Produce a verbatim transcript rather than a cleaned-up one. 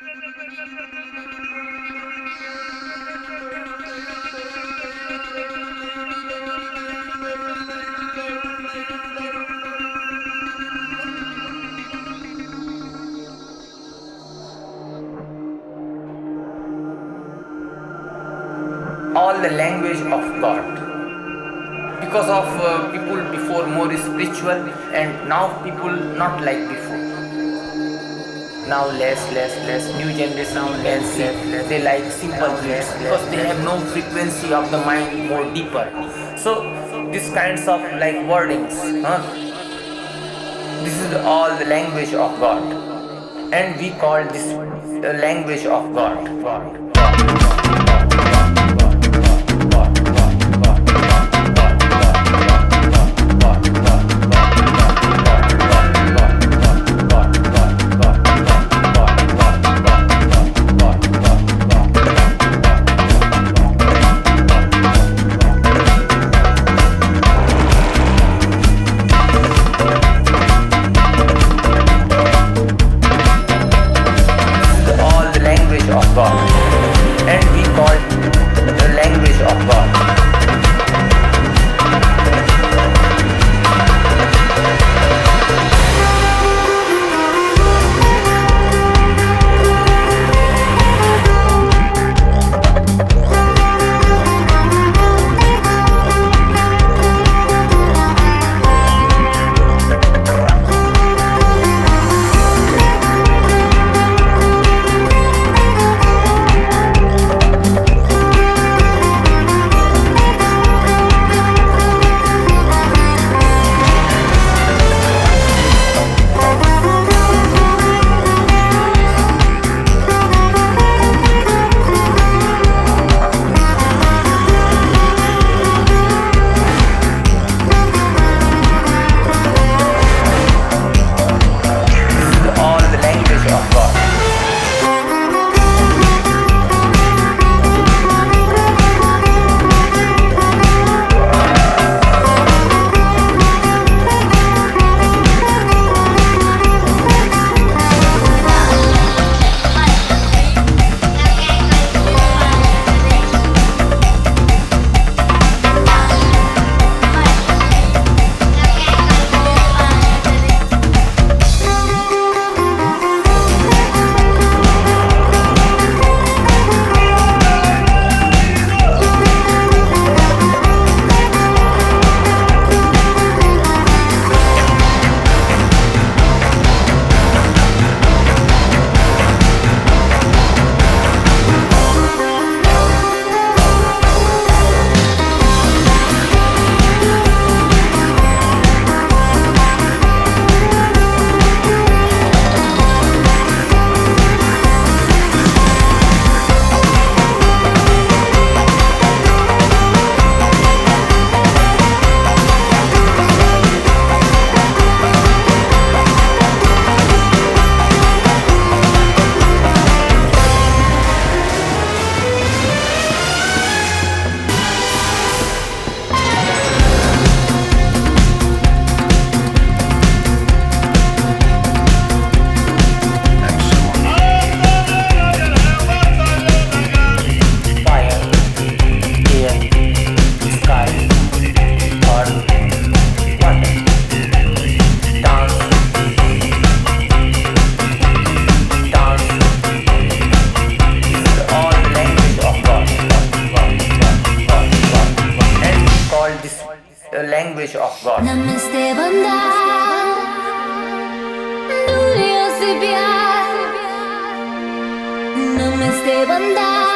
All the language of God. Because of uh, people before more spiritual, and now people not like before. Now less, less, less. New generation now less, less, less. They like simple beats because they have no frequency of the mind more deeper. So these kinds of like wordings, huh? This is all the language of God, and we call this the language of God. God. Of God, and we call the language of God. The language of God. Namaste banda, duniya se pyar. Namaste banda.